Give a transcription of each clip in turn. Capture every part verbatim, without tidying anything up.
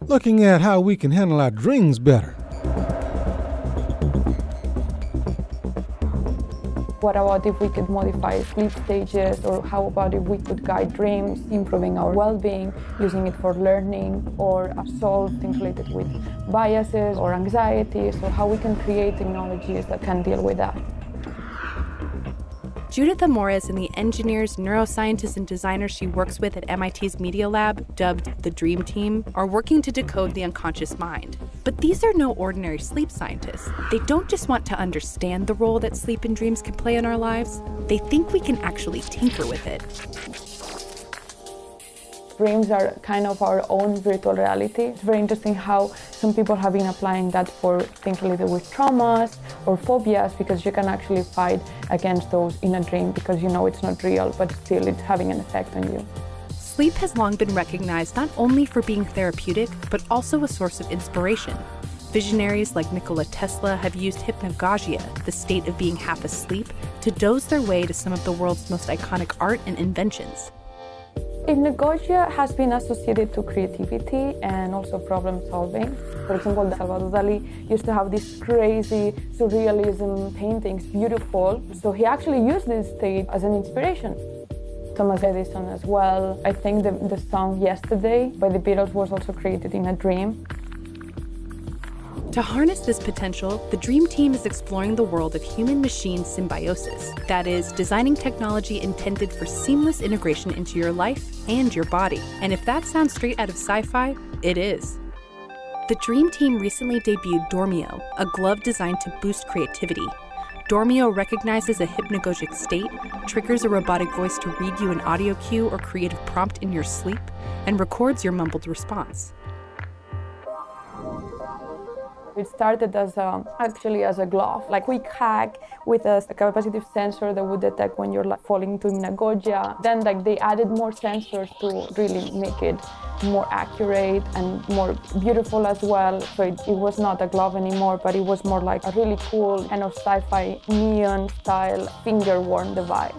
looking at how we can handle our dreams better. What about if we could modify sleep stages, or how about if we could guide dreams, improving our well-being, using it for learning, or solve things related with biases or anxieties, or how we can create technologies that can deal with that. Judith Amores and the engineers, neuroscientists, and designers she works with at M I T's Media Lab, dubbed the Dream Team, are working to decode the unconscious mind. But these are no ordinary sleep scientists. They don't just want to understand the role that sleep and dreams can play in our lives. They think we can actually tinker with it. Dreams are kind of our own virtual reality. It's very interesting how some people have been applying that for things related with traumas or phobias, because you can actually fight against those in a dream because you know it's not real, but still it's having an effect on you. Sleep has long been recognized not only for being therapeutic, but also a source of inspiration. Visionaries like Nikola Tesla have used hypnagogia, the state of being half asleep, to doze their way to some of the world's most iconic art and inventions. Hypnagogia has been associated to creativity and also problem solving. For example, Salvador Dali used to have these crazy surrealism paintings, beautiful. So he actually used this state as an inspiration. Thomas Edison as well. I think the, the song Yesterday by the Beatles was also created in a dream. To harness this potential, the Dream Team is exploring the world of human-machine symbiosis. That is, designing technology intended for seamless integration into your life and your body. And if that sounds straight out of sci-fi, it is. The Dream Team recently debuted Dormio, a glove designed to boost creativity. Dormio recognizes a hypnagogic state, triggers a robotic voice to read you an audio cue or creative prompt in your sleep, and records your mumbled response. It started as a, actually as a glove, like quick hack with a, a capacitive sensor that would detect when you're like falling into hypnagogia. Then like they added more sensors to really make it more accurate and more beautiful as well. So it, it was not a glove anymore, but it was more like a really cool kind of sci-fi neon style finger-worn device.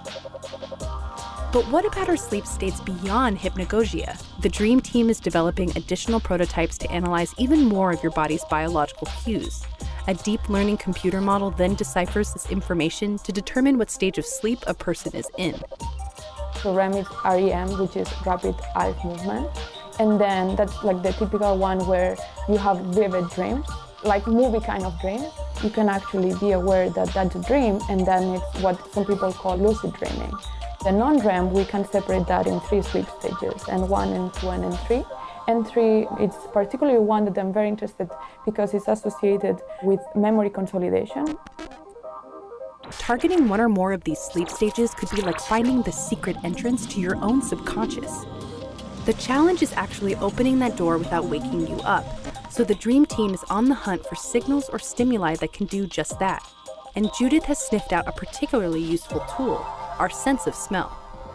But what about our sleep states beyond hypnagogia? The Dream Team is developing additional prototypes to analyze even more of your body's biological cues. A deep learning computer model then deciphers this information to determine what stage of sleep a person is in. So R E M is R E M, which is rapid eye movement. And then that's like the typical one where you have vivid dreams, like movie kind of dreams. You can actually be aware that that's a dream, and then it's what some people call lucid dreaming. The non-R E M, we can separate that in three sleep stages, and one, and two, and and three. And three, it's particularly one that I'm very interested because it's associated with memory consolidation. Targeting one or more of these sleep stages could be like finding the secret entrance to your own subconscious. The challenge is actually opening that door without waking you up. So the Dream Team is on the hunt for signals or stimuli that can do just that. And Judith has sniffed out a particularly useful tool: our sense of smell.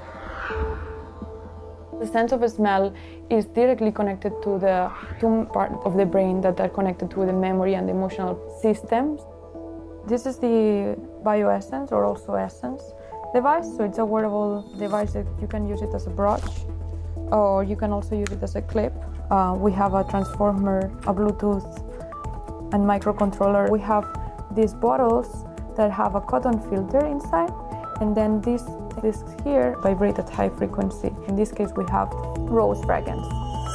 The sense of smell is directly connected to the two parts of the brain that are connected to the memory and the emotional systems. This is the BioEssence, or also Essence device. So it's a wearable device that you can use it as a brooch, or you can also use it as a clip. Uh, we have a transformer, a Bluetooth, and microcontroller. We have these bottles that have a cotton filter inside, and then these discs here vibrate at high frequency. In this case, we have rose fragrance.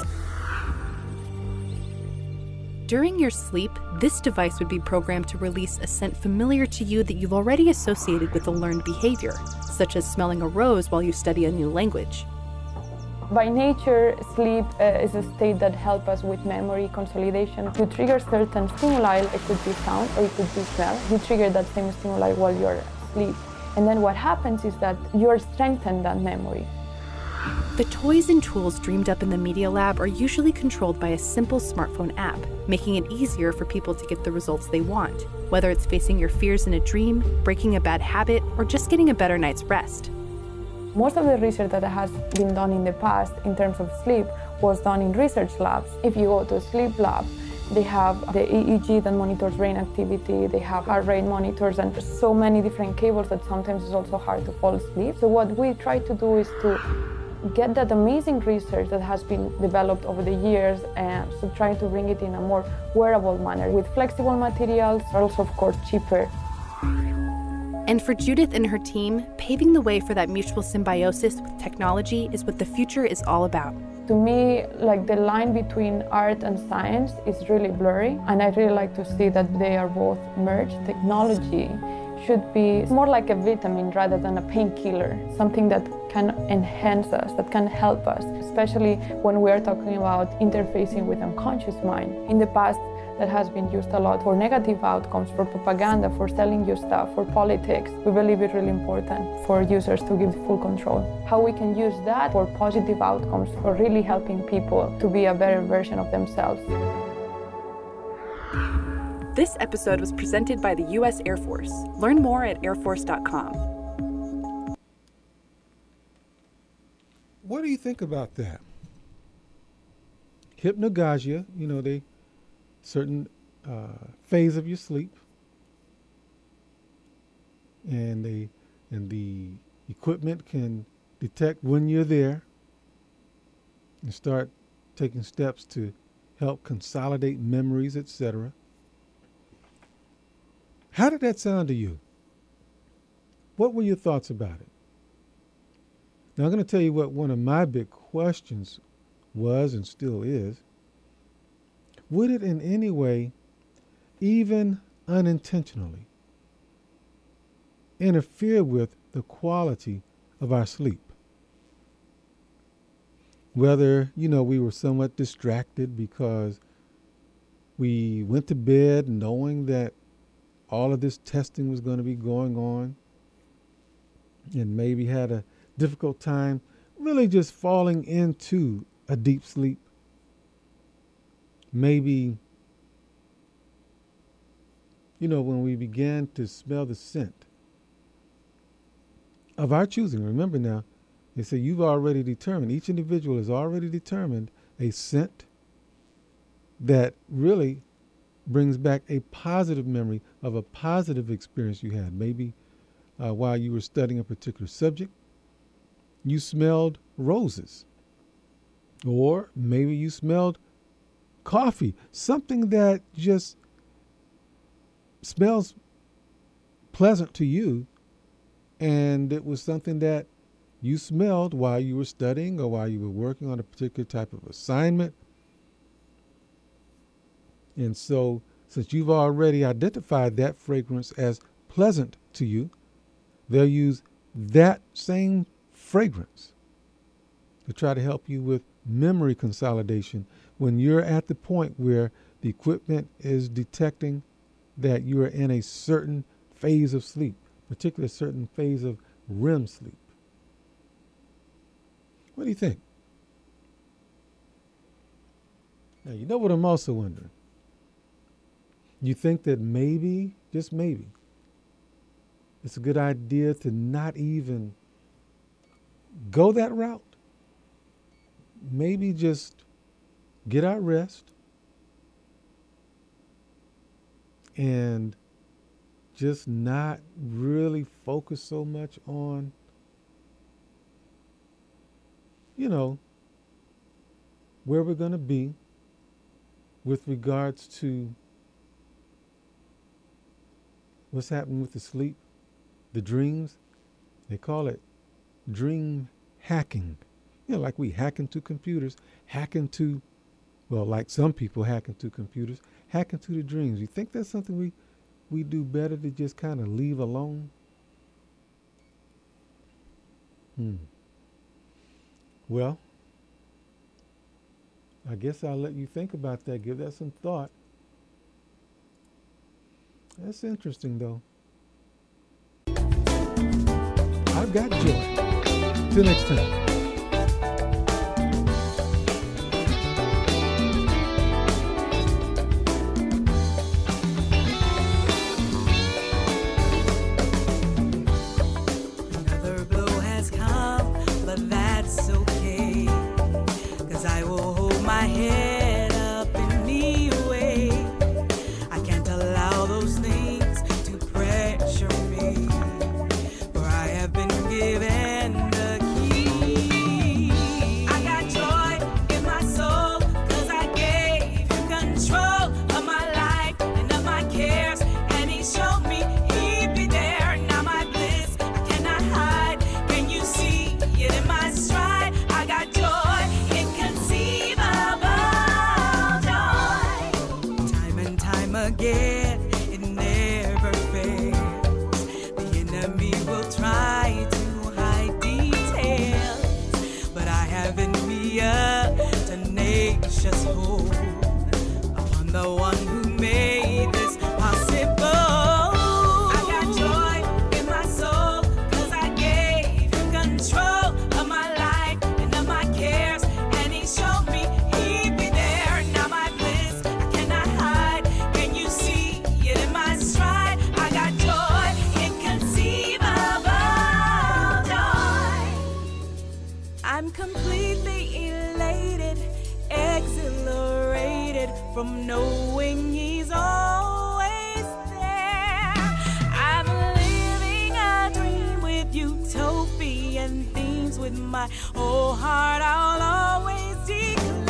During your sleep, this device would be programmed to release a scent familiar to you that you've already associated with a learned behavior, such as smelling a rose while you study a new language. By nature, sleep uh, is a state that helps us with memory consolidation. You trigger certain stimuli, it could be sound or it could be smell. You trigger that same stimuli while you're asleep. And then what happens is that you're strengthening that memory. The toys and tools dreamed up in the Media Lab are usually controlled by a simple smartphone app, making it easier for people to get the results they want, whether it's facing your fears in a dream, breaking a bad habit, or just getting a better night's rest. Most of the research that has been done in the past in terms of sleep was done in research labs. If you go to a sleep lab, they have the E E G that monitors brain activity, they have heart rate monitors, and so many different cables that sometimes it's also hard to fall asleep. So what we try to do is to get that amazing research that has been developed over the years and so trying to bring it in a more wearable manner with flexible materials, also of course cheaper. And for Judith and her team, paving the way for that mutual symbiosis with technology is what the future is all about. To me, like the line between art and science is really blurry, and I really like to see that they are both merged. Technology should be more like a vitamin rather than a painkiller, something that can enhance us, that can help us, especially when we are talking about interfacing with unconscious mind. In the past, that has been used a lot for negative outcomes, for propaganda, for selling you stuff, for politics. We believe it's really important for users to give full control. How we can use that for positive outcomes, for really helping people to be a better version of themselves. This episode was presented by the U S Air Force. Learn more at air force dot com. What do you think about that? Hypnagogia, you know, they certain uh, phase of your sleep, and they and the equipment can detect when you're there and start taking steps to help consolidate memories, et cetera. How did that sound to you? What were your thoughts about it? Now, I'm going to tell you what one of my big questions was and still is. Would it in any way, even unintentionally, interfere with the quality of our sleep? Whether, you know, we were somewhat distracted because we went to bed knowing that all of this testing was going to be going on and maybe had a difficult time really just falling into a deep sleep. Maybe, you know, when we began to smell the scent of our choosing. Remember now, they say you've already determined, each individual has already determined a scent that really brings back a positive memory of a positive experience you had. Maybe uh, while you were studying a particular subject, you smelled roses. Or maybe you smelled coffee, something that just smells pleasant to you, and it was something that you smelled while you were studying or while you were working on a particular type of assignment. And so, since you've already identified that fragrance as pleasant to you, they'll use that same fragrance to try to help you with memory consolidation when you're at the point where the equipment is detecting that you are in a certain phase of sleep, particularly a certain phase of R E M sleep. What do you think? Now, you know what I'm also wondering? You think that maybe, just maybe, it's a good idea to not even go that route? Maybe just get our rest and just not really focus so much on, you know, where we're going to be with regards to what's happening with the sleep, the dreams. They call it dream hacking. You know, like we hack into computers, hack into, well, like some people hack into computers, hack into the dreams. You think that's something we, we do better to just kind of leave alone? Hmm. Well, I guess I'll let you think about that. Give that some thought. That's interesting, though. I've got joy. Till next time. Given the key. a tenacious hold upon the one who made this possible. I got joy in my soul, cause I gave him control of my life and of my cares, and he showed me he'd be there. Now my bliss I cannot hide. Can you see it in my stride? I got joy, inconceivable joy. I'm completely elated, exhilarated from knowing he's always there. I'm living a dream with utopian themes. With my whole heart I'll always declare